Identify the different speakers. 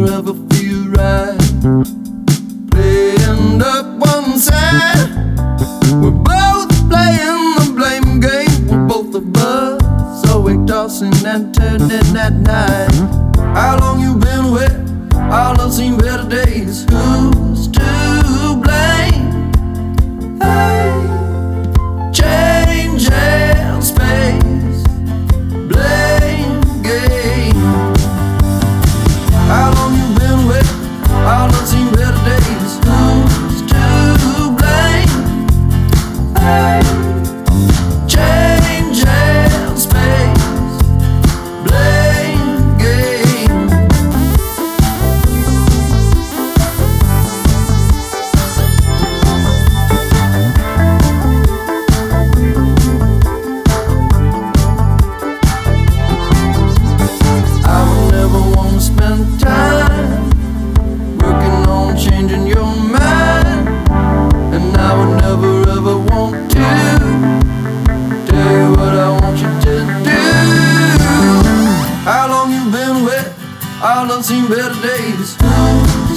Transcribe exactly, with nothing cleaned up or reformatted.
Speaker 1: ever feel right. Playing up one side, we're both playing the blame game. We're both of us, so we're tossing and turning at night. How long you been away? All I've seen better days. Who's to blame? Hey, changing space, blame game. How long you been away? All I've seen better days. Who's to blame? Hey, changing space, blame game. I would never want to spend time working on changing your mind, and I would never ever want to tell you what I want you to do. How long you been away? All I've seen better days.